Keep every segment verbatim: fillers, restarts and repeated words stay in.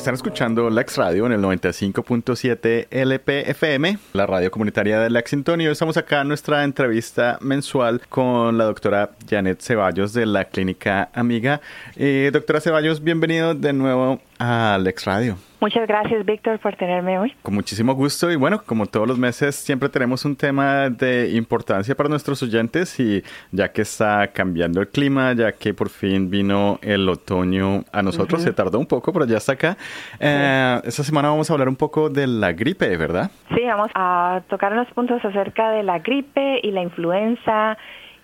Están escuchando Lex Radio en el noventa y cinco punto siete L P F M, la radio comunitaria de Lexington, y hoy estamos acá en nuestra entrevista mensual con la doctora Janet Ceballos de la Clínica Amiga. Eh, doctora Ceballos, bienvenido de nuevo a Lex Radio. Muchas gracias, Víctor, por tenerme hoy. Con muchísimo gusto y bueno, como todos los meses siempre tenemos un tema de importancia para nuestros oyentes y ya que está cambiando el clima, ya que por fin vino el otoño a nosotros, uh-huh. Se tardó un poco, pero ya está acá. Eh, sí. Esta semana vamos a hablar un poco de la gripe, ¿verdad? Sí, vamos a tocar unos puntos acerca de la gripe y la influenza.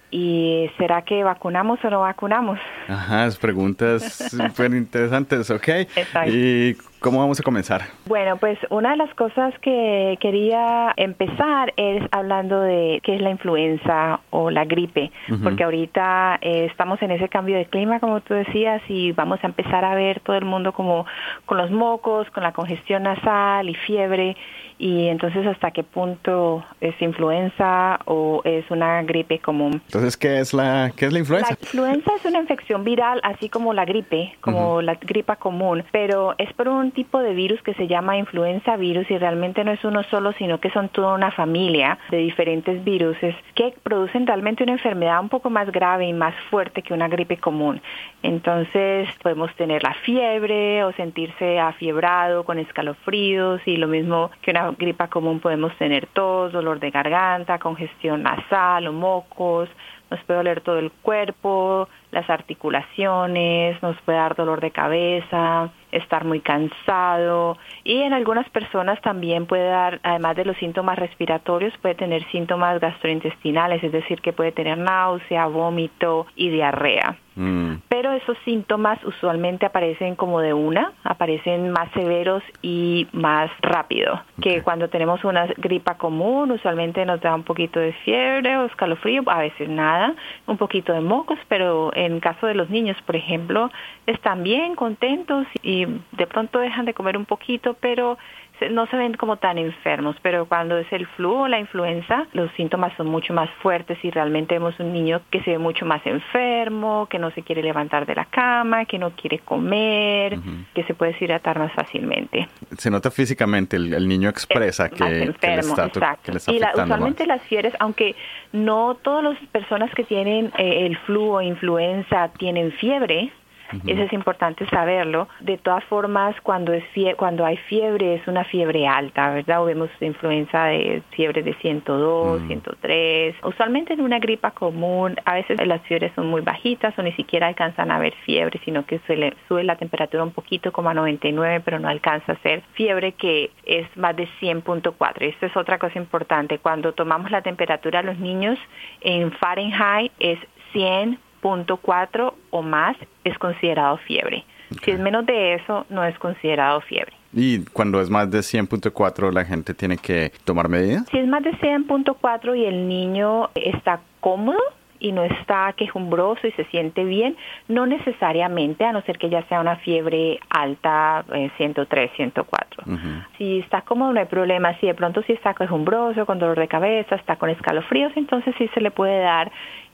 ¿Y será que vacunamos o no vacunamos? Ajá, preguntas súper interesantes, ¿ok? Exacto. ¿Y cómo vamos a comenzar? Bueno, pues una de las cosas que quería empezar es hablando de qué es la influenza o la gripe, uh-huh. Porque ahorita eh, estamos en ese cambio de clima, como tú decías, y vamos a empezar a ver todo el mundo como con los mocos, con la congestión nasal y fiebre. Y entonces, ¿hasta qué punto es influenza o es una gripe común? Entonces, ¿qué es la, qué es la influenza? La influenza es una infección viral, así como la gripe, como uh-huh. la gripa común, pero es por un tipo de virus que se llama influenza virus y realmente no es uno solo, sino que son toda una familia de diferentes viruses que producen realmente una enfermedad un poco más grave y más fuerte que una gripe común. Entonces, podemos tener la fiebre o sentirse afiebrado con escalofríos y lo mismo que una gripa común podemos tener tos, dolor de garganta, congestión nasal o mocos, nos puede doler todo el cuerpo, las articulaciones, nos puede dar dolor de cabeza, estar muy cansado y en algunas personas también puede dar, además de los síntomas respiratorios, puede tener síntomas gastrointestinales, es decir, que puede tener náusea, vómito y diarrea. Mm. Pero esos síntomas usualmente aparecen como de una, aparecen más severos y más rápido, okay. Que cuando tenemos una gripa común, usualmente nos da un poquito de fiebre o escalofrío, a veces nada, un poquito de mocos, pero en caso de los niños, por ejemplo, están bien contentos y de pronto dejan de comer un poquito, pero no se ven como tan enfermos, pero cuando es el flu o la influenza, los síntomas son mucho más fuertes y realmente vemos un niño que se ve mucho más enfermo, que no se quiere levantar de la cama, que no quiere comer, uh-huh. que se puede deshidratar más fácilmente. Se nota físicamente, el, el niño expresa que, enfermo, que, le está, exacto. que le está y la, afectando usualmente más. Las fiebres, aunque no todas las personas que tienen eh, el flu o influenza tienen fiebre, uh-huh. Eso es importante saberlo. De todas formas, cuando es fie- cuando hay fiebre, es una fiebre alta, ¿verdad? O vemos influenza de fiebre de ciento dos, uh-huh. ciento tres. Usualmente en una gripa común, a veces las fiebres son muy bajitas o ni siquiera alcanzan a ver fiebre, sino que suele, sube la temperatura un poquito como a noventa y nueve, pero no alcanza a ser fiebre que es más de cien punto cuatro. Esta es otra cosa importante. Cuando tomamos la temperatura a los niños en Fahrenheit es cien punto cuatro o más, es considerado fiebre. Okay. Si es menos de eso, no es considerado fiebre. ¿Y cuando es más de cien punto cuatro la gente tiene que tomar medidas? Si es más de cien punto cuatro y el niño está cómodo y no está quejumbroso y se siente bien, no necesariamente, a no ser que ya sea una fiebre alta, eh, ciento tres, ciento cuatro. Uh-huh. Si está cómodo, no hay problema. Si de pronto sí está quejumbroso, con dolor de cabeza, está con escalofríos, entonces sí se le puede dar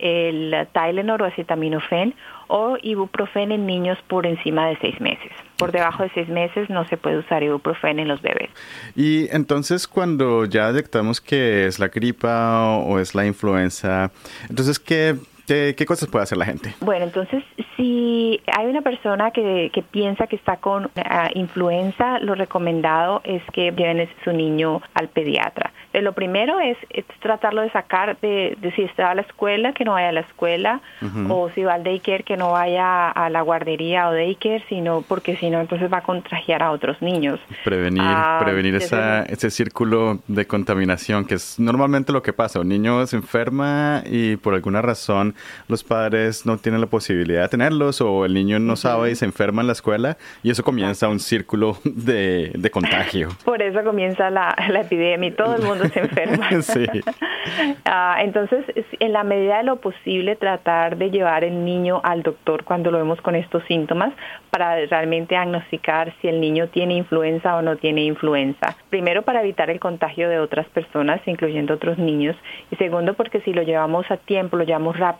el Tylenol o acetaminofén o ibuprofen en niños por encima de seis meses. Por debajo de seis meses no se puede usar ibuprofen en los bebés. Y entonces cuando ya detectamos que es la gripa o es la influenza, entonces ¿qué, qué, qué cosas puede hacer la gente? Bueno, entonces si hay una persona que, que piensa que está con uh, influenza, lo recomendado es que lleven a su niño al pediatra. Eh, lo primero es, es tratarlo de sacar de, de si está a la escuela, que no vaya a la escuela, uh-huh. o si va al daycare, que no vaya a la guardería o daycare, sino porque si no, entonces va a contagiar a otros niños. Prevenir, uh, prevenir esa, ese círculo de contaminación, que es normalmente lo que pasa. Un niño se enferma y por alguna razón los padres no tienen la posibilidad de tenerlos, o el niño no uh-huh. sabe y se enferma en la escuela, y eso comienza un círculo de, de contagio. Por eso comienza la, la epidemia y todo el mundo se enferma. Sí. Uh, entonces, en la medida de lo posible, tratar de llevar el niño al doctor cuando lo vemos con estos síntomas para realmente diagnosticar si el niño tiene influenza o no tiene influenza. Primero, para evitar el contagio de otras personas, incluyendo otros niños. Y segundo, porque si lo llevamos a tiempo, lo llevamos rápido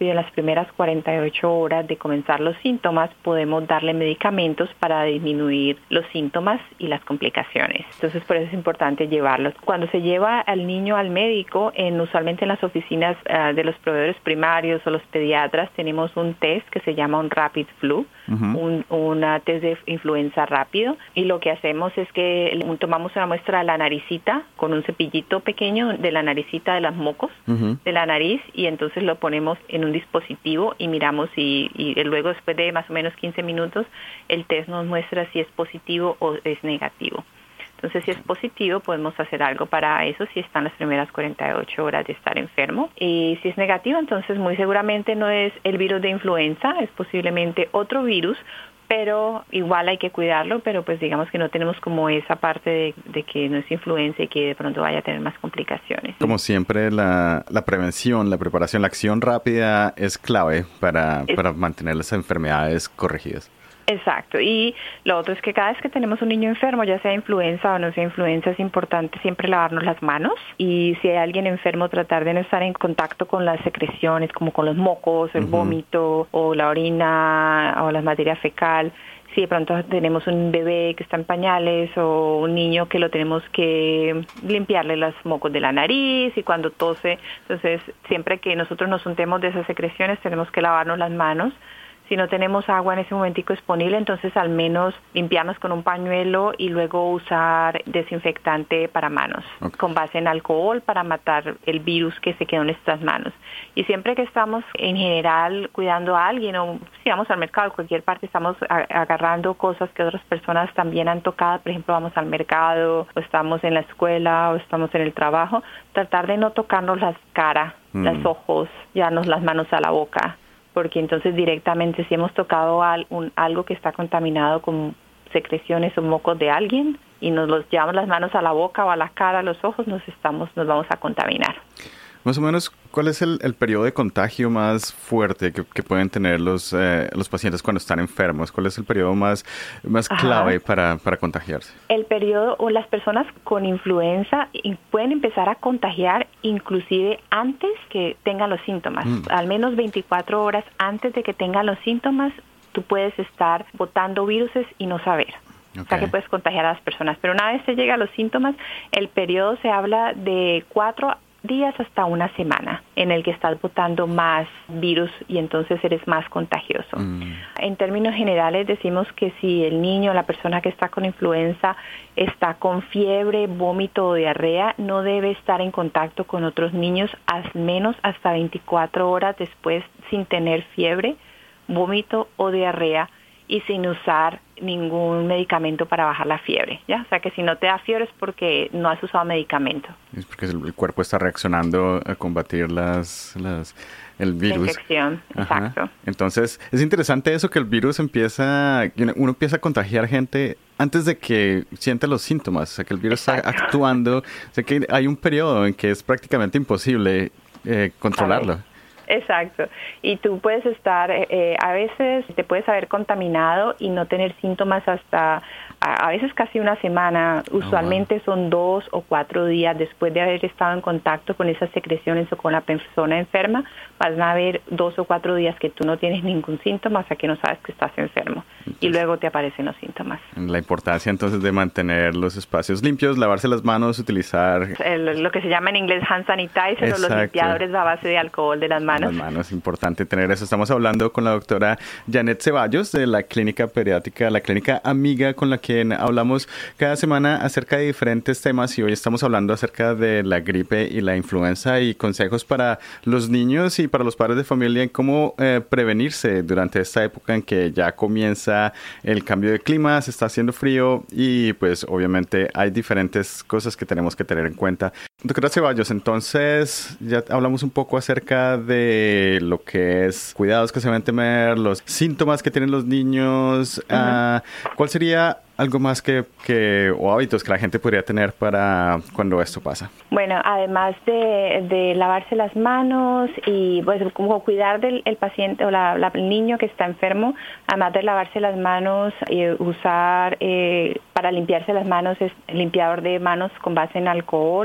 rápido en las primeras cuarenta y ocho horas de comenzar los síntomas, podemos darle medicamentos para disminuir los síntomas y las complicaciones. Entonces, por eso es importante llevarlos. Cuando se lleva al niño al médico, en, usualmente en las oficinas uh, de los proveedores primarios o los pediatras, tenemos un test que se llama un Rapid Flu, uh-huh. un una test de influenza rápido, y lo que hacemos es que tomamos una muestra de la naricita con un cepillito pequeño de la naricita de los mocos uh-huh. de la nariz, y entonces lo ponemos en un dispositivo y miramos y, y luego después de más o menos quince minutos el test nos muestra si es positivo o es negativo. Entonces, si es positivo, podemos hacer algo para eso si están las primeras cuarenta y ocho horas de estar enfermo. Y si es negativo, entonces muy seguramente no es el virus de influenza, es posiblemente otro virus, pero igual hay que cuidarlo, pero pues digamos que no tenemos como esa parte de, de que no es influenza y que de pronto vaya a tener más complicaciones. Como siempre, la, la prevención, la preparación, la acción rápida es clave para, es, para mantener las enfermedades corregidas. Exacto, y lo otro es que cada vez que tenemos un niño enfermo, ya sea influenza o no sea influenza, es importante siempre lavarnos las manos, y si hay alguien enfermo, tratar de no estar en contacto con las secreciones, como con los mocos, el uh-huh. vómito o la orina o la materia fecal. Si de pronto tenemos un bebé que está en pañales o un niño que lo tenemos que limpiarle los mocos de la nariz y cuando tose, entonces siempre que nosotros nos untemos de esas secreciones tenemos que lavarnos las manos. Si no tenemos agua en ese momentico disponible, entonces al menos limpiarnos con un pañuelo y luego usar desinfectante para manos, okay. con base en alcohol para matar el virus que se quedó en nuestras manos. Y siempre que estamos en general cuidando a alguien o si vamos al mercado, en cualquier parte estamos a- agarrando cosas que otras personas también han tocado, por ejemplo, vamos al mercado o estamos en la escuela o estamos en el trabajo, tratar de no tocarnos las caras, mm. los ojos, llevarnos las manos a la boca, porque entonces directamente si hemos tocado al, un, algo que está contaminado con secreciones o mocos de alguien y nos los llevamos las manos a la boca o a la cara, a los ojos, nos estamos nos vamos a contaminar. Más o menos, ¿cuál es el, el periodo de contagio más fuerte que, que pueden tener los eh, los pacientes cuando están enfermos? ¿Cuál es el periodo más, más clave para, para contagiarse? El periodo, o las personas con influenza pueden empezar a contagiar inclusive antes que tengan los síntomas. Mm. Al menos veinticuatro horas antes de que tengan los síntomas, tú puedes estar botando virus y no saber. Okay. O sea que puedes contagiar a las personas. Pero una vez se llega a los síntomas, el periodo se habla de cuatro días hasta una semana en el que estás botando más virus y entonces eres más contagioso. Mm. En términos generales decimos que si el niño, la persona que está con influenza, está con fiebre, vómito o diarrea, no debe estar en contacto con otros niños al menos hasta veinticuatro horas después sin tener fiebre, vómito o diarrea y sin usar ningún medicamento para bajar la fiebre, ¿ya? O sea que si no te da fiebre es porque no has usado medicamento. Es porque el cuerpo está reaccionando a combatir las, las el virus. La infección, Ajá. exacto. Entonces, es interesante eso que el virus empieza, uno empieza a contagiar gente antes de que siente los síntomas, o sea que el virus exacto. está actuando, o sea que hay un periodo en que es prácticamente imposible eh, controlarlo. Exacto. Y tú puedes estar, eh, a veces te puedes haber contaminado y no tener síntomas hasta, a, a veces casi una semana. Usualmente oh, wow. son dos o cuatro días después de haber estado en contacto con esas secreciones o con la persona enferma. Van a haber dos o cuatro días que tú no tienes ningún síntoma hasta que no sabes que estás enfermo. Entonces, y luego te aparecen los síntomas. La importancia entonces de mantener los espacios limpios, lavarse las manos, utilizar... El, lo que se llama en inglés hand sanitizer Exacto. o los limpiadores a base de alcohol de las manos. Las manos, es importante tener eso. Estamos hablando con la doctora Janet Ceballos de la Clínica Pediátrica, la Clínica Amiga, con la que hablamos cada semana acerca de diferentes temas y hoy estamos hablando acerca de la gripe y la influenza y consejos para los niños y para los padres de familia en cómo eh, prevenirse durante esta época en que ya comienza el cambio de clima, se está haciendo frío y pues obviamente hay diferentes cosas que tenemos que tener en cuenta. Doctora Ceballos, entonces ya hablamos un poco acerca de lo que es cuidados que se deben tener, los síntomas que tienen los niños. Uh-huh. Uh, ¿Cuál sería algo más que, que o hábitos que la gente podría tener para cuando esto pasa? Bueno, además de, de lavarse las manos y pues como cuidar del el paciente o la, la, el niño que está enfermo, además de lavarse las manos y usar eh, para limpiarse las manos es limpiador de manos con base en alcohol.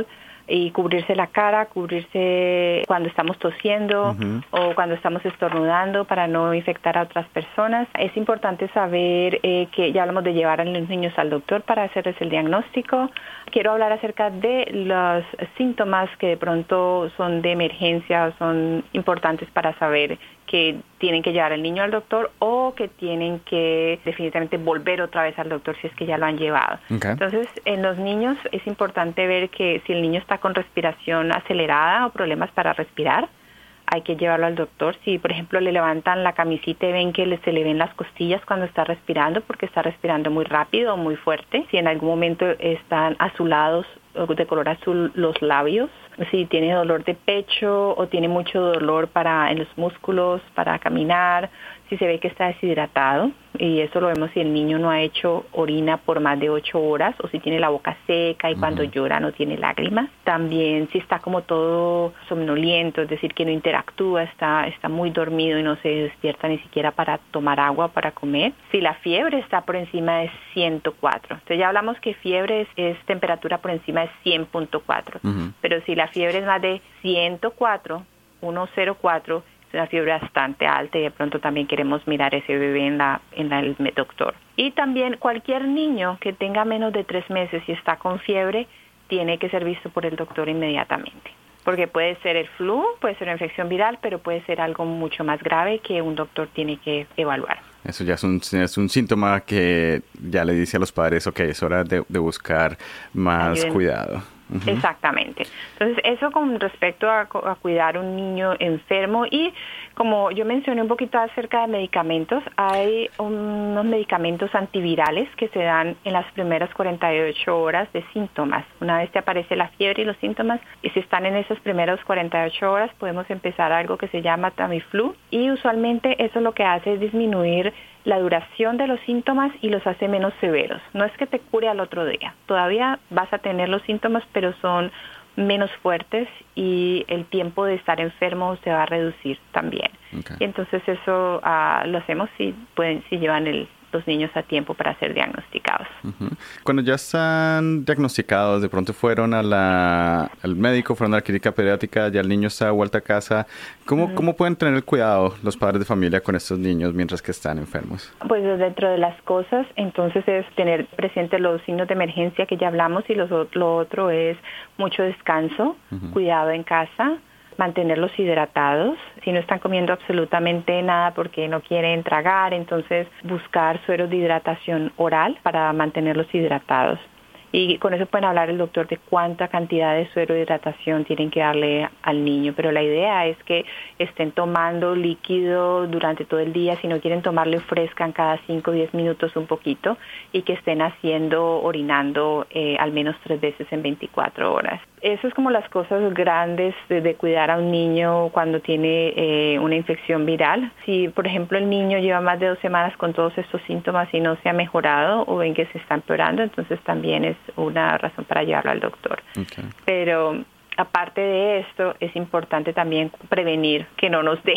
y cubrirse la cara, cubrirse cuando estamos tosiendo uh-huh. o cuando estamos estornudando para no infectar a otras personas. Es importante saber eh, que ya hablamos de llevar a los niños al doctor para hacerles el diagnóstico. Quiero hablar acerca de los síntomas que de pronto son de emergencia o son importantes para saber que tienen que llevar al niño al doctor o que tienen que definitivamente volver otra vez al doctor si es que ya lo han llevado. Okay. Entonces, en los niños es importante ver que si el niño está con respiración acelerada o problemas para respirar, hay que llevarlo al doctor. Si, por ejemplo, le levantan la camisita y ven que le, se le ven las costillas cuando está respirando porque está respirando muy rápido o muy fuerte, si en algún momento están azulados o de color azul los labios, si tiene dolor de pecho o tiene mucho dolor para en los músculos para caminar, si se ve que está deshidratado, y eso lo vemos si el niño no ha hecho orina por más de ocho horas o si tiene la boca seca y uh-huh. cuando llora no tiene lágrimas. También si está como todo somnoliento, es decir, que no interactúa, está, está muy dormido y no se despierta ni siquiera para tomar agua, para comer. Si la fiebre está por encima de ciento cuatro. Entonces ya hablamos que fiebre es, es temperatura por encima de cien punto cuatro. Uh-huh. Pero si la fiebre es más de ciento cuatro, ciento cuatro, es una fiebre bastante alta y de pronto también queremos mirar ese bebé en la en la, el doctor. Y también cualquier niño que tenga menos de tres meses y está con fiebre tiene que ser visto por el doctor inmediatamente. Porque puede ser el flu, puede ser una infección viral, pero puede ser algo mucho más grave que un doctor tiene que evaluar. Eso ya es un, es un síntoma que ya le dice a los padres, ok, es hora de, de buscar más Ayuden. cuidado. Uh-huh. Exactamente. Entonces, eso con respecto a, a cuidar a un niño enfermo. Y como yo mencioné un poquito acerca de medicamentos, hay unos medicamentos antivirales que se dan en las primeras cuarenta y ocho horas de síntomas. Una vez te aparece la fiebre y los síntomas, y si están en esas primeras cuarenta y ocho horas, podemos empezar algo que se llama Tamiflu, y usualmente eso lo que hace es disminuir la duración de los síntomas y los hace menos severos. No es que te cure al otro día. Todavía vas a tener los síntomas, pero son menos fuertes y el tiempo de estar enfermo se va a reducir también. Okay. Y entonces eso uh, lo hacemos si pueden, si llevan el los niños a tiempo para ser diagnosticados. Uh-huh. Cuando ya están diagnosticados, de pronto fueron a la, al médico, fueron a la clínica pediátrica, ya el niño está vuelta a casa, ¿cómo, uh-huh. ¿cómo pueden tener cuidado los padres de familia con estos niños mientras que están enfermos? Pues dentro de las cosas, entonces es tener presente los signos de emergencia que ya hablamos, y los, lo otro es mucho descanso, uh-huh. cuidado en casa, mantenerlos hidratados. Si no están comiendo absolutamente nada porque no quieren tragar, entonces buscar sueros de hidratación oral para mantenerlos hidratados. Y con eso pueden hablar el doctor de cuánta cantidad de suero de hidratación tienen que darle al niño. Pero la idea es que estén tomando líquido durante todo el día. Si no quieren tomarle frescan cada cinco o diez minutos un poquito, y que estén haciendo, orinando eh, al menos tres veces en veinticuatro horas. Eso es como las cosas grandes de, de cuidar a un niño cuando tiene eh, una infección viral. Si, por ejemplo, el niño lleva más de dos semanas con todos estos síntomas y no se ha mejorado o ven que se está empeorando, entonces también es una razón para llevarlo al doctor. Okay. Pero aparte de esto, es importante también prevenir que no nos dé.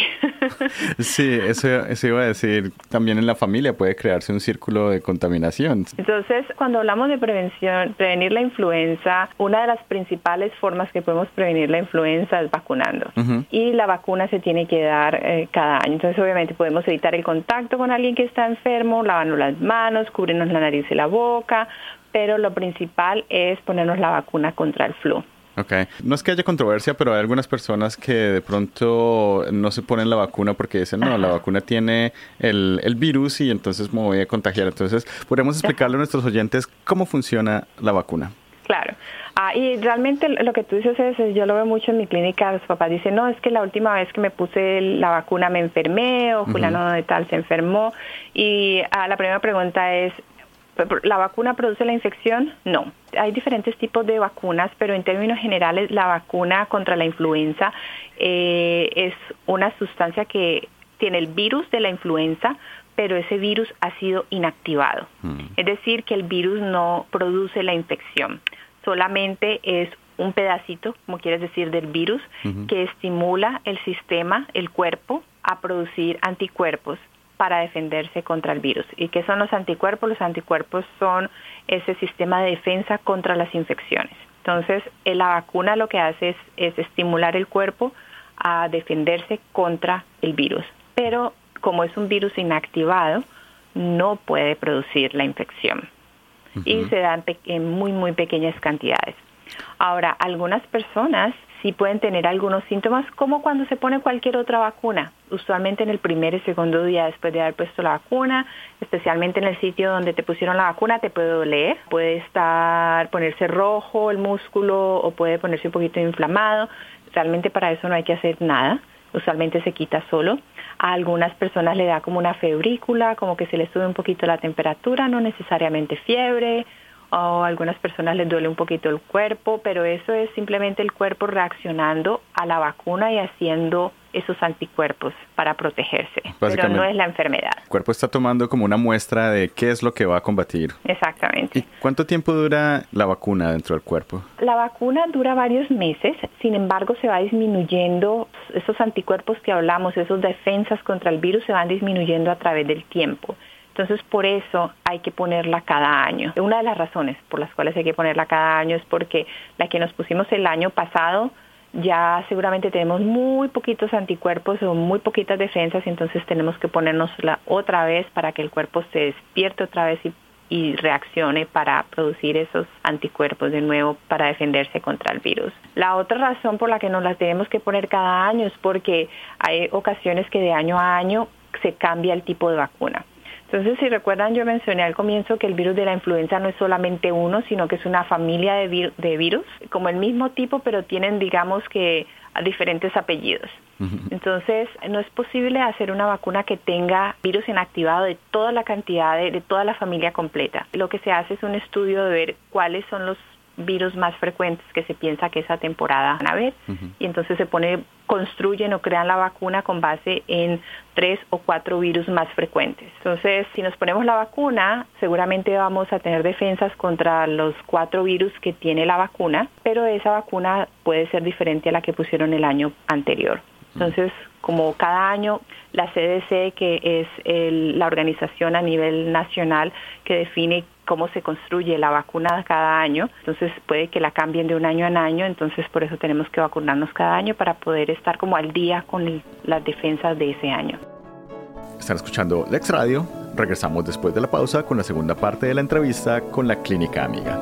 Sí, eso, eso iba a decir. También en la familia puede crearse un círculo de contaminación. Entonces, cuando hablamos de prevención, prevenir la influenza, una de las principales formas que podemos prevenir la influenza es vacunando. Uh-huh. Y la vacuna se tiene que dar eh, cada año. Entonces, obviamente, podemos evitar el contacto con alguien que está enfermo, lavarnos las manos, cubrirnos la nariz y la boca, pero lo principal es ponernos la vacuna contra el flu. Okay. No es que haya controversia, pero hay algunas personas que de pronto no se ponen la vacuna porque dicen, no, la vacuna tiene el, el virus y entonces me voy a contagiar. Entonces, ¿podemos explicarle a nuestros oyentes cómo funciona la vacuna? Claro. Ah, y realmente lo que tú dices es, yo lo veo mucho en mi clínica, los papás dicen, no, es que la última vez que me puse la vacuna me enfermé, o fulano uh-huh. de tal se enfermó. Y ah, la primera pregunta es, ¿la vacuna produce la infección? No. Hay diferentes tipos de vacunas, pero en términos generales la vacuna contra la influenza eh, es una sustancia que tiene el virus de la influenza, pero ese virus ha sido inactivado. Mm. Es decir, que el virus no produce la infección. Solamente es un pedacito, como quieres decir, del virus uh-huh. que estimula el sistema, el cuerpo, a producir anticuerpos para defenderse contra el virus. ¿Y qué son los anticuerpos? Los anticuerpos son ese sistema de defensa contra las infecciones. Entonces, eh, la vacuna lo que hace es, es estimular el cuerpo a defenderse contra el virus. Pero como es un virus inactivado, no puede producir la infección. Uh-huh. Y se da en, pe- en muy, muy pequeñas cantidades. Ahora, algunas personas sí pueden tener algunos síntomas, como cuando se pone cualquier otra vacuna. Usualmente en el primer y segundo día después de haber puesto la vacuna, especialmente en el sitio donde te pusieron la vacuna, te puede doler, puede estar, ponerse rojo el músculo o puede ponerse un poquito inflamado. Realmente para eso no hay que hacer nada. Usualmente se quita solo. A algunas personas le da como una febrícula, como que se les sube un poquito la temperatura, no necesariamente fiebre, o a algunas personas les duele un poquito el cuerpo, pero eso es simplemente el cuerpo reaccionando a la vacuna y haciendo esos anticuerpos para protegerse, pero no es la enfermedad. El cuerpo está tomando como una muestra de qué es lo que va a combatir. Exactamente. ¿Y cuánto tiempo dura la vacuna dentro del cuerpo? La vacuna dura varios meses, sin embargo se va disminuyendo, esos anticuerpos que hablamos, esas defensas contra el virus se van disminuyendo a través del tiempo. Entonces, por eso hay que ponerla cada año. Una de las razones por las cuales hay que ponerla cada año es porque la que nos pusimos el año pasado, ya seguramente tenemos muy poquitos anticuerpos o muy poquitas defensas, entonces tenemos que ponérnosla otra vez para que el cuerpo se despierte otra vez y, y reaccione para producir esos anticuerpos de nuevo para defenderse contra el virus. La otra razón por la que nos la tenemos que poner cada año es porque hay ocasiones que de año a año se cambia el tipo de vacuna. Entonces, si recuerdan, yo mencioné al comienzo que el virus de la influenza no es solamente uno, sino que es una familia de, vir- de virus, como el mismo tipo, pero tienen, digamos, que diferentes apellidos. Uh-huh. Entonces, no es posible hacer una vacuna que tenga virus inactivado de toda la cantidad, de, de toda la familia completa. Lo que se hace es un estudio de ver cuáles son los virus más frecuentes que se piensa que esa temporada van a haber, uh-huh. y entonces se pone, construyen o crean la vacuna con base en tres o cuatro virus más frecuentes. Entonces, si nos ponemos la vacuna, seguramente vamos a tener defensas contra los cuatro virus que tiene la vacuna, pero esa vacuna puede ser diferente a la que pusieron el año anterior. Entonces, como cada año, la C D C, que es el, la organización a nivel nacional que define cómo se construye la vacuna cada año, entonces puede que la cambien de un año en año, entonces por eso tenemos que vacunarnos cada año para poder estar como al día con el, las defensas de ese año. Están escuchando Lex Radio. Regresamos después de la pausa con la segunda parte de la entrevista con la Clínica Amiga.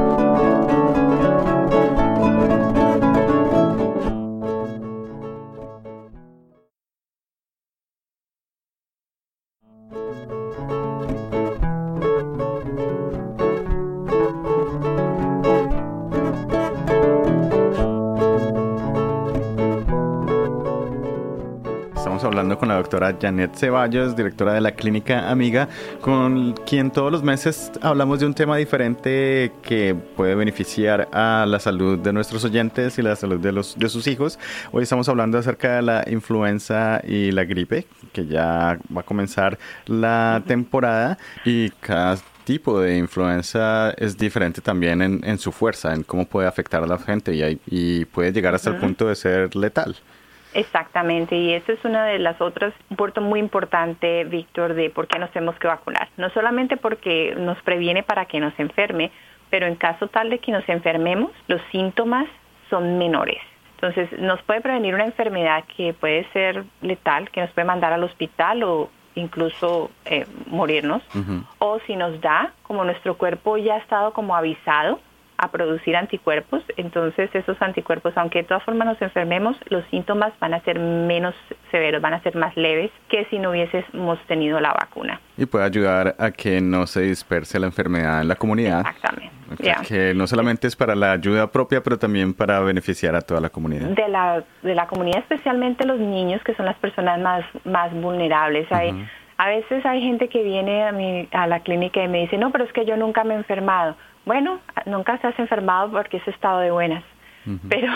Hablando con la doctora Janet Ceballos, directora de la Clínica Amiga, con quien todos los meses hablamos de un tema diferente que puede beneficiar a la salud de nuestros oyentes y la salud de, los, de sus hijos. Hoy estamos hablando acerca de la influenza y la gripe, que ya va a comenzar la temporada, y cada tipo de influenza es diferente también en, en su fuerza, en cómo puede afectar a la gente y, hay, y puede llegar hasta uh-huh. el punto de ser letal. Exactamente, y esa es una de las otras, un punto muy importante, Víctor, de por qué nos tenemos que vacunar. No solamente porque nos previene para que nos enferme, pero en caso tal de que nos enfermemos, los síntomas son menores. Entonces, nos puede prevenir una enfermedad que puede ser letal, que nos puede mandar al hospital o incluso eh, morirnos. Uh-huh. O si nos da, como nuestro cuerpo ya ha estado como avisado a producir anticuerpos, entonces esos anticuerpos, aunque de todas formas nos enfermemos, los síntomas van a ser menos severos, van a ser más leves que si no hubiésemos tenido la vacuna. Y puede ayudar a que no se disperse la enfermedad en la comunidad. Exactamente. O sea, yeah. Que no solamente es para la ayuda propia, pero también para beneficiar a toda la comunidad. De la, de la comunidad, especialmente los niños, que son las personas más, más vulnerables. Uh-huh. Hay, a veces hay gente que viene a, mi, a la clínica y me dice, no, pero es que yo nunca me he enfermado. Bueno, nunca se has enfermado porque es estado de buenas. Uh-huh. Pero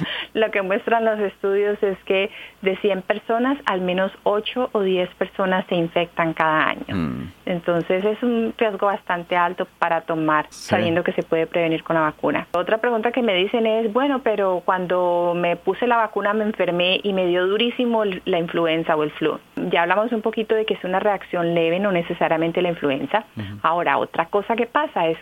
lo que muestran los estudios es que de cien personas, al menos ocho o diez personas se infectan cada año. Mm. Entonces es un riesgo bastante alto para tomar, sí. sabiendo que se puede prevenir con la vacuna. Otra pregunta que me dicen es, bueno, pero cuando me puse la vacuna me enfermé y me dio durísimo la influenza o el flu. Ya hablamos un poquito de que es una reacción leve, no necesariamente la influenza. Uh-huh. Ahora, otra cosa que pasa es que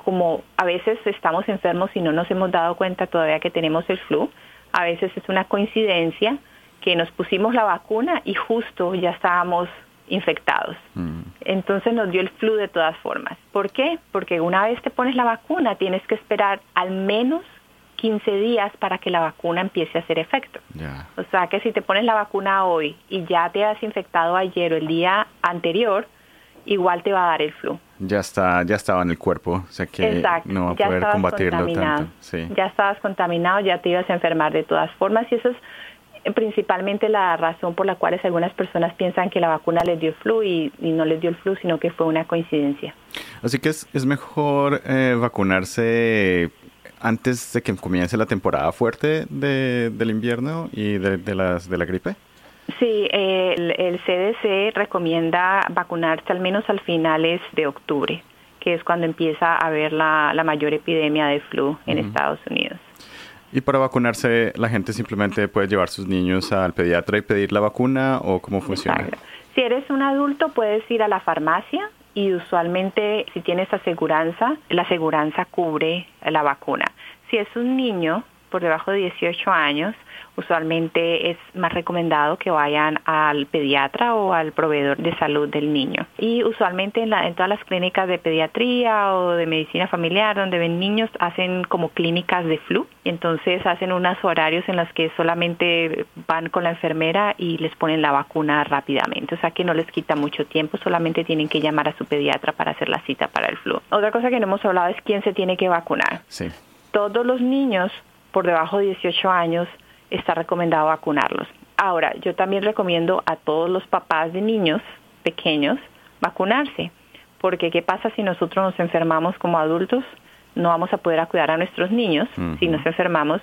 como a veces estamos enfermos y no nos hemos dado cuenta todavía que tenemos el flu, a veces es una coincidencia que nos pusimos la vacuna y justo ya estábamos infectados. Mm. Entonces nos dio el flu de todas formas. ¿Por qué? Porque una vez te pones la vacuna tienes que esperar al menos quince días para que la vacuna empiece a hacer efecto. Yeah. O sea que si te pones la vacuna hoy y ya te has infectado ayer o el día anterior, igual te va a dar el flu. Ya está, ya estaba en el cuerpo, o sea que Exacto. no va a ya poder combatirlo tanto. Sí. Ya estabas contaminado, ya te ibas a enfermar de todas formas y eso es principalmente la razón por la cual algunas personas piensan que la vacuna les dio flu y, y no les dio el flu, sino que fue una coincidencia. Así que es, es mejor eh, vacunarse antes de que comience la temporada fuerte de, del invierno y de, de, las, de la gripe. Sí, eh, el, el C D C recomienda vacunarse al menos al finales de octubre, que es cuando empieza a haber la, la mayor epidemia de flu en uh-huh. Estados Unidos. ¿Y para vacunarse la gente simplemente puede llevar sus niños al pediatra y pedir la vacuna o cómo funciona? Exacto. Si eres un adulto puedes ir a la farmacia y usualmente si tienes aseguranza, la aseguranza cubre la vacuna. Si es un niño por debajo de dieciocho años, usualmente es más recomendado que vayan al pediatra o al proveedor de salud del niño. Y usualmente en, la, en todas las clínicas de pediatría o de medicina familiar donde ven niños hacen como clínicas de flu. Entonces hacen unos horarios en los que solamente van con la enfermera y les ponen la vacuna rápidamente. O sea que no les quita mucho tiempo, solamente tienen que llamar a su pediatra para hacer la cita para el flu. Otra cosa que no hemos hablado es quién se tiene que vacunar. Sí. Todos los niños por debajo de dieciocho años está recomendado vacunarlos. Ahora, yo también recomiendo a todos los papás de niños pequeños vacunarse, porque ¿qué pasa si nosotros nos enfermamos como adultos? No vamos a poder cuidar a nuestros niños uh-huh. si nos enfermamos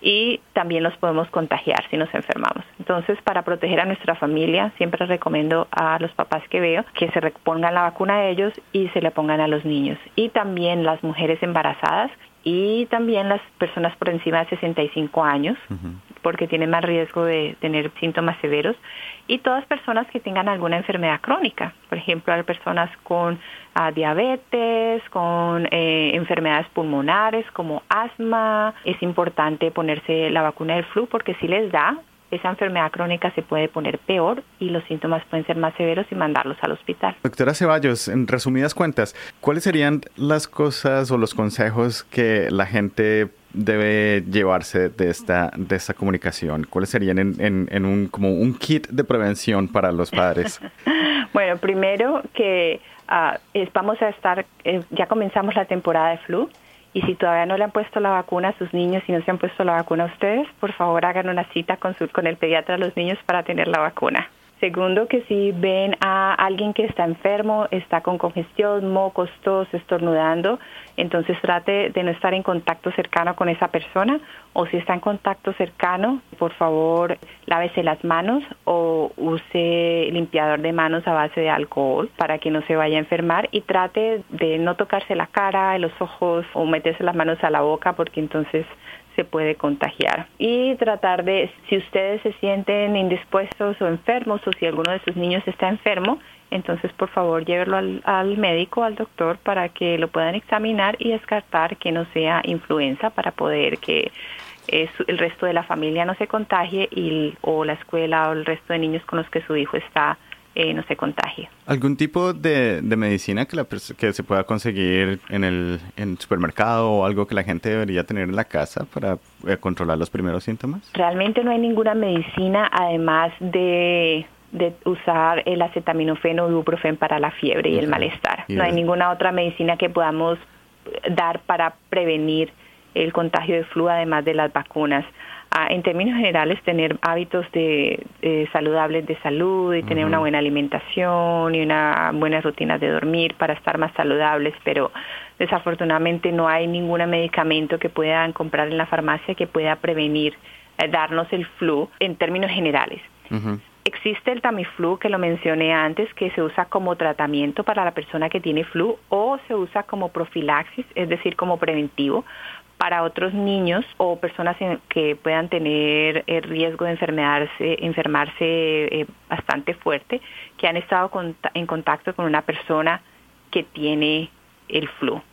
y también los podemos contagiar si nos enfermamos. Entonces, para proteger a nuestra familia, siempre recomiendo a los papás que veo que se pongan la vacuna a ellos y se le pongan a los niños. Y también las mujeres embarazadas y también las personas por encima de sesenta y cinco años, uh-huh. porque tienen más riesgo de tener síntomas severos, y todas personas que tengan alguna enfermedad crónica. Por ejemplo, hay personas con uh, diabetes, con eh, enfermedades pulmonares como asma. Es importante ponerse la vacuna del flu porque si les da, esa enfermedad crónica se puede poner peor y los síntomas pueden ser más severos y mandarlos al hospital. Doctora Ceballos, en resumidas cuentas, ¿cuáles serían las cosas o los consejos que la gente debe llevarse de esta de esta comunicación? ¿Cuáles serían en, en, en un como un kit de prevención para los padres? Bueno, primero que uh, es, vamos a estar, eh, ya comenzamos la temporada de flu. Y si todavía no le han puesto la vacuna a sus niños y no se han puesto la vacuna a ustedes, por favor hagan una cita con, su, con el pediatra de los niños para tener la vacuna. Segundo, que si ven a alguien que está enfermo, está con congestión, mocos, tos, estornudando, entonces trate de no estar en contacto cercano con esa persona, o si está en contacto cercano, por favor lávese las manos o use limpiador de manos a base de alcohol para que no se vaya a enfermar, y trate de no tocarse la cara, los ojos o meterse las manos a la boca porque entonces se puede contagiar. Y tratar de, si ustedes se sienten indispuestos o enfermos o si alguno de sus niños está enfermo, entonces por favor llévenlo al, al médico, al doctor, para que lo puedan examinar y descartar que no sea influenza para poder que eh, su, el resto de la familia no se contagie y o la escuela o el resto de niños con los que su hijo está Eh, no se contagie. ¿Algún tipo de, de medicina que, la, que se pueda conseguir en el en el supermercado o algo que la gente debería tener en la casa para eh, controlar los primeros síntomas? Realmente no hay ninguna medicina además de, de usar el acetaminofén o ibuprofen para la fiebre y okay. el malestar. Y no hay ninguna otra medicina que podamos dar para prevenir el contagio de flu además de las vacunas. Uh, en términos generales, tener hábitos de, de saludables de salud y tener uh-huh. una buena alimentación y una buena rutina de dormir para estar más saludables, pero desafortunadamente no hay ningún medicamento que puedan comprar en la farmacia que pueda prevenir, eh, darnos el flu en términos generales. Uh-huh. Existe el Tamiflu, que lo mencioné antes, que se usa como tratamiento para la persona que tiene flu o se usa como profilaxis, es decir, como preventivo para otros niños o personas en, que puedan tener el riesgo de enfermarse, enfermarse eh, bastante fuerte, que han estado con, en contacto con una persona que tiene el flu.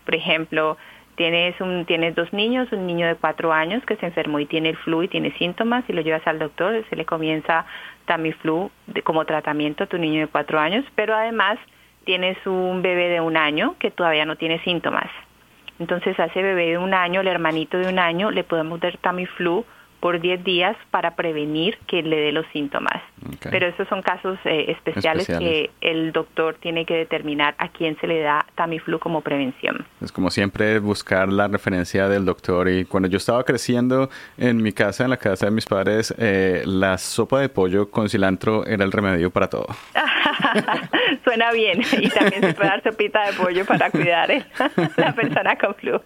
Por ejemplo, tienes un tienes dos niños, un niño de cuatro años que se enfermó y tiene el flu y tiene síntomas, y lo llevas al doctor, se le comienza Tamiflu de, como tratamiento a tu niño de cuatro años, pero además tienes un bebé de un año que todavía no tiene síntomas. Entonces a ese bebé de un año, el hermanito de un año, le podemos dar Tamiflu por diez días para prevenir que le dé los síntomas. Okay. Pero esos son casos eh, especiales, especiales que el doctor tiene que determinar a quién se le da Tamiflu como prevención. Es como siempre buscar la referencia del doctor. Y cuando yo estaba creciendo en mi casa, en la casa de mis padres, eh, la sopa de pollo con cilantro era el remedio para todo. Suena bien. Y también se puede dar sopita de pollo para cuidar a la persona con flu.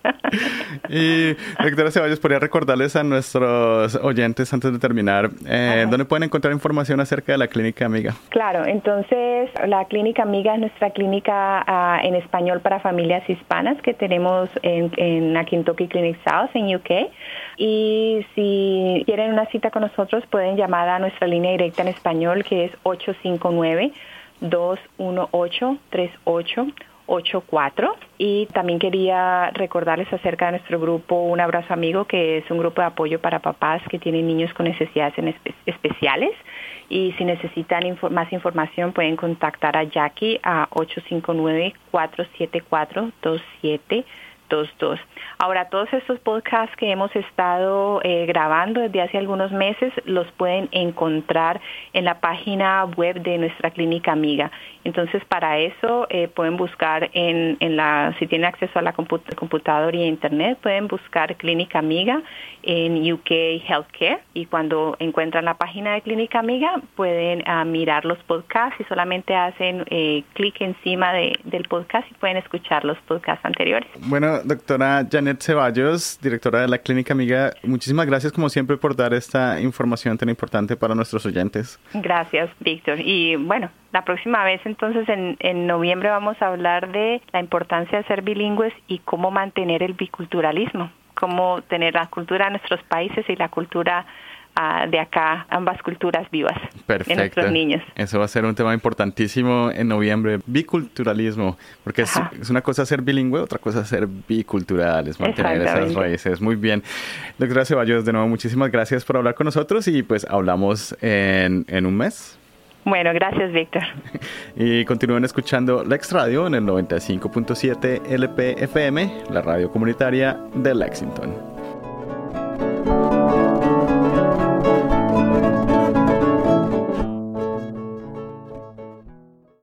Y doctora Ceballos, ¿podría recordarles a nuestros oyentes antes de terminar eh, dónde pueden encontrar información acerca de la Clínica Amiga? Claro, entonces la Clínica Amiga es nuestra clínica uh, en español para familias hispanas que tenemos en, en la Kentucky Clinic South en U K. Y si quieren una cita con nosotros pueden llamar a nuestra línea directa en español, que es ocho cinco nueve, dos uno ocho, tres ocho ocho cuatro. Y también quería recordarles acerca de nuestro grupo Un Abrazo Amigo, que es un grupo de apoyo para papás que tienen niños con necesidades en espe- especiales. Y si necesitan inf- más información pueden contactar a Jackie a ocho cinco nueve, cuatro siete cuatro, dos siete dos dos. Ahora, todos estos podcasts que hemos estado eh, grabando desde hace algunos meses los pueden encontrar en la página web de nuestra Clínica Amiga. Entonces, para eso eh, pueden buscar en, en la, si tienen acceso a la comput- computadora y a internet, pueden buscar Clínica Amiga en U K Healthcare, y cuando encuentran la página de Clínica Amiga pueden uh, mirar los podcasts y solamente hacen eh, clic encima de, del podcast y pueden escuchar los podcasts anteriores. Bueno, doctora Janet Ceballos, directora de la Clínica Amiga, muchísimas gracias como siempre por dar esta información tan importante para nuestros oyentes. Gracias, Víctor. Y bueno, la próxima vez entonces en, en noviembre vamos a hablar de la importancia de ser bilingües y cómo mantener el biculturalismo, cómo tener la cultura de nuestros países y la cultura uh, de acá, ambas culturas vivas. Perfecto. En nuestros niños. Eso va a ser un tema importantísimo en noviembre, biculturalismo, porque es, es una cosa ser bilingüe, otra cosa ser bicultural, es mantener esas raíces. Muy bien. Doctora Ceballos, de nuevo, muchísimas gracias por hablar con nosotros y pues hablamos en, en un mes. Bueno, gracias, Víctor. Y continúen escuchando Lex Radio en el noventa y cinco punto siete L P F M, la radio comunitaria de Lexington.